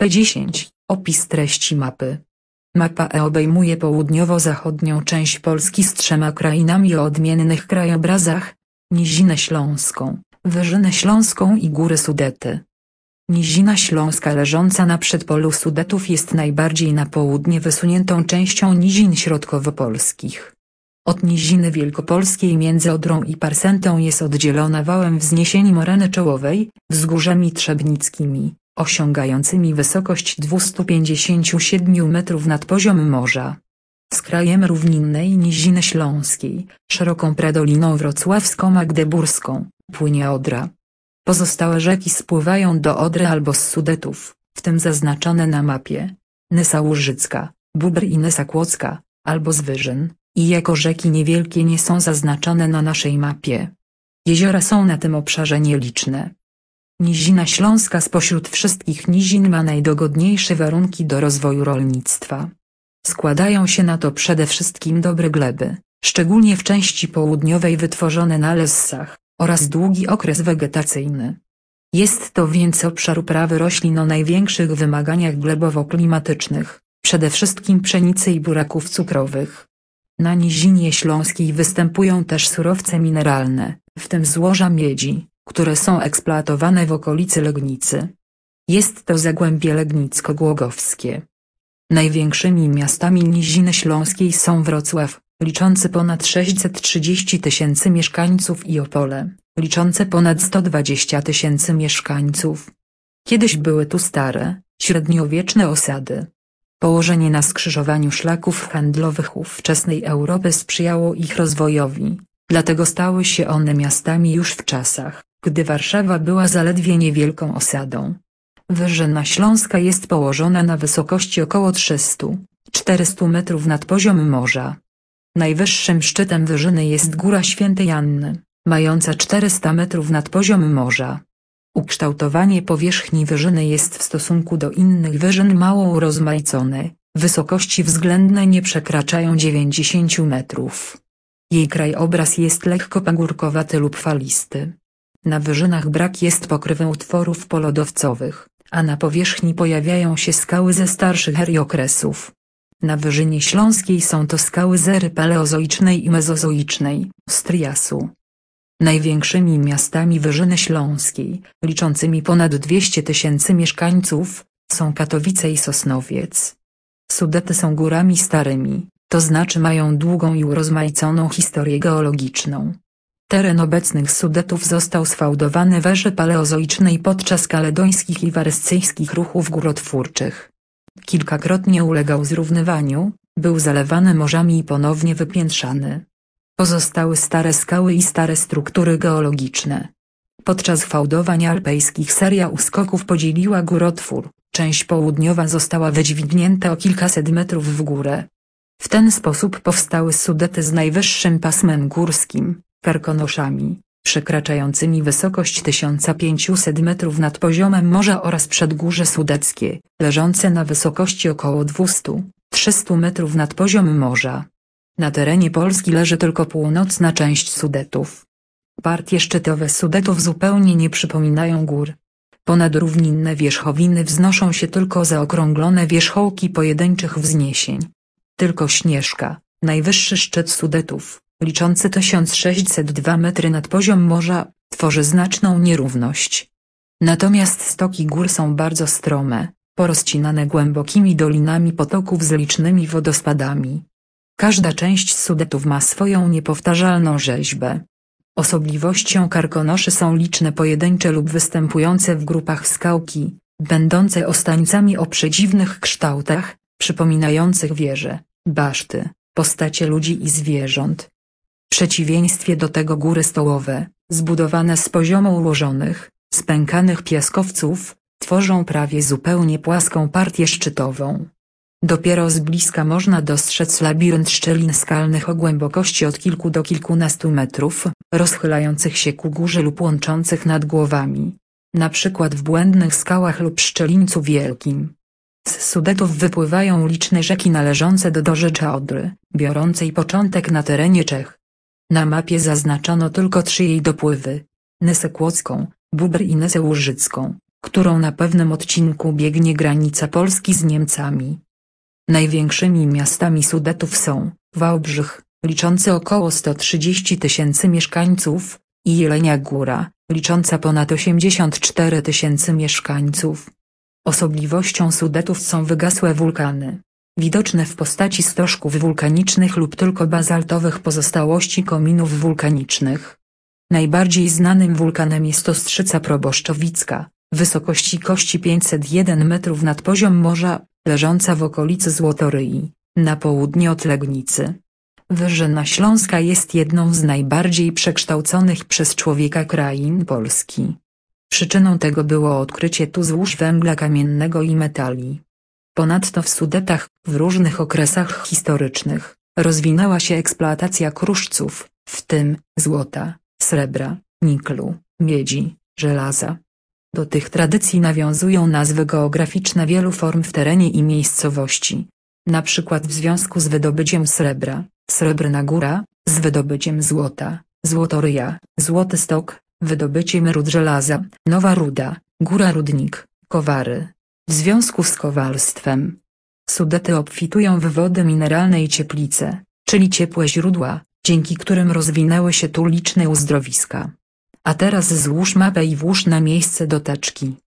P10. Opis treści mapy. Mapa obejmuje południowo-zachodnią część Polski z 3 krainami o odmiennych krajobrazach: Nizinę Śląską, Wyżynę Śląską i Góry Sudety. Nizina Śląska leżąca na przedpolu Sudetów jest najbardziej na południe wysuniętą częścią nizin środkowo-polskich. Od Niziny Wielkopolskiej między Odrą i Parsętą jest oddzielona wałem wzniesień moreny czołowej, wzgórzami trzebnickimi, osiągającymi wysokość 257 metrów nad poziomem morza. Z krajem równinnej Niziny Śląskiej, szeroką predoliną wrocławsko-magdeburską, płynie Odra. Pozostałe rzeki spływają do Odry albo z Sudetów, w tym zaznaczone na mapie: Nysa Łużycka, Bóbr i Nysa Kłodzka, albo z Wyżyn, i jako rzeki niewielkie nie są zaznaczone na naszej mapie. Jeziora są na tym obszarze nieliczne. Nizina Śląska spośród wszystkich nizin ma najdogodniejsze warunki do rozwoju rolnictwa. Składają się na to przede wszystkim dobre gleby, szczególnie w części południowej wytworzone na lessach, oraz długi okres wegetacyjny. Jest to więc obszar uprawy roślin o największych wymaganiach glebowo-klimatycznych, przede wszystkim pszenicy i buraków cukrowych. Na Nizinie Śląskiej występują też surowce mineralne, w tym złoża miedzi, które są eksploatowane w okolicy Legnicy. Jest to zagłębie legnicko-głogowskie. Największymi miastami Niziny Śląskiej są Wrocław, liczący ponad 630 000 mieszkańców, i Opole, liczące ponad 120 000 mieszkańców. Kiedyś były tu stare, średniowieczne osady. Położenie na skrzyżowaniu szlaków handlowych ówczesnej Europy sprzyjało ich rozwojowi, dlatego stały się one miastami już w czasach, gdy Warszawa była zaledwie niewielką osadą. Wyżyna Śląska jest położona na wysokości około 300–400 metrów nad poziomem morza. Najwyższym szczytem Wyżyny jest Góra Świętej Anny, mająca 400 metrów nad poziomem morza. Ukształtowanie powierzchni Wyżyny jest w stosunku do innych wyżyn mało urozmaicone, wysokości względne nie przekraczają 90 metrów. Jej krajobraz jest lekko pagórkowaty lub falisty. Na wyżynach brak jest pokrywy utworów polodowcowych, a na powierzchni pojawiają się skały ze starszych eri okresów. Na Wyżynie Śląskiej są to skały z ery paleozoicznej i mezozoicznej, z Triasu. Największymi miastami Wyżyny Śląskiej, liczącymi ponad 200 000 mieszkańców, są Katowice i Sosnowiec. Sudety są górami starymi, to znaczy mają długą i urozmaiconą historię geologiczną. Teren obecnych Sudetów został sfałdowany w erze paleozoicznej podczas kaledońskich i waryscyjskich ruchów górotwórczych. Kilkakrotnie ulegał zrównywaniu, był zalewany morzami i ponownie wypiętrzany. Pozostały stare skały i stare struktury geologiczne. Podczas fałdowań alpejskich seria uskoków podzieliła górotwór, część południowa została wydźwignięta o kilkaset metrów w górę. W ten sposób powstały Sudety z najwyższym pasmem górskim, Karkonoszami, przekraczającymi wysokość 1500 metrów nad poziomem morza, oraz Przedgórze Sudeckie, leżące na wysokości około 200–300 metrów nad poziomem morza. Na terenie Polski leży tylko północna część Sudetów. Partie szczytowe Sudetów zupełnie nie przypominają gór. Ponad równinne wierzchowiny wznoszą się tylko zaokrąglone wierzchołki pojedynczych wzniesień. Tylko Śnieżka, najwyższy szczyt Sudetów, liczący 1602 metry nad poziom morza, tworzy znaczną nierówność. Natomiast stoki gór są bardzo strome, porozcinane głębokimi dolinami potoków z licznymi wodospadami. Każda część Sudetów ma swoją niepowtarzalną rzeźbę. Osobliwością Karkonoszy są liczne pojedyncze lub występujące w grupach skałki, będące ostańcami o przedziwnych kształtach, przypominających wieże, baszty, postacie ludzi i zwierząt. W przeciwieństwie do tego góry stołowe, zbudowane z poziomo ułożonych, spękanych piaskowców, tworzą prawie zupełnie płaską partię szczytową. Dopiero z bliska można dostrzec labirynt szczelin skalnych o głębokości od kilku do kilkunastu metrów, rozchylających się ku górze lub łączących nad głowami. Na przykład w błędnych skałach lub Szczelińcu Wielkim. Z Sudetów wypływają liczne rzeki należące do dorzecza Odry, biorącej początek na terenie Czech. Na mapie zaznaczono tylko 3 jej dopływy: Nysę Kłodzką, Bóbr i Nysę Łużycką, którą na pewnym odcinku biegnie granica Polski z Niemcami. Największymi miastami Sudetów są Wałbrzych, liczący około 130 000 mieszkańców, i Jelenia Góra, licząca ponad 84 000 mieszkańców. Osobliwością Sudetów są wygasłe wulkany, widoczne w postaci stożków wulkanicznych lub tylko bazaltowych pozostałości kominów wulkanicznych. Najbardziej znanym wulkanem jest Ostrzyca Proboszczowicka, wysokości kości 501 metrów nad poziom morza, leżąca w okolicy Złotoryi, na południe od Legnicy. Wyżyna Śląska jest jedną z najbardziej przekształconych przez człowieka krain Polski. Przyczyną tego było odkrycie tu złóż węgla kamiennego i metali. Ponadto w Sudetach, w różnych okresach historycznych, rozwinęła się eksploatacja kruszców, w tym złota, srebra, niklu, miedzi, żelaza. Do tych tradycji nawiązują nazwy geograficzne wielu form w terenie i miejscowości. Na przykład w związku z wydobyciem srebra, Srebrna Góra, z wydobyciem złota, Złotoryja, Złoty Stok, wydobyciem ród żelaza, Nowa Ruda, Góra Rudnik, Kowary. W związku z kowalstwem Sudety obfitują w wody mineralne i cieplice, czyli ciepłe źródła, dzięki którym rozwinęły się tu liczne uzdrowiska. A teraz złóż mapę i włóż na miejsce do teczki.